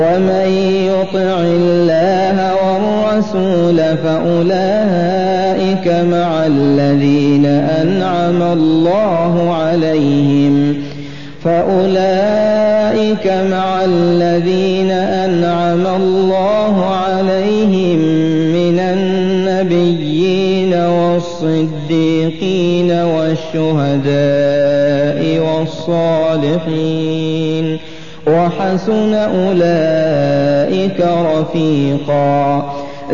ومن يطع الله والرسول فأولئك مع الذين أنعم الله عليهم من النبيين والصديقين والشهداء والصالحين وحسن أولئك رفيقا.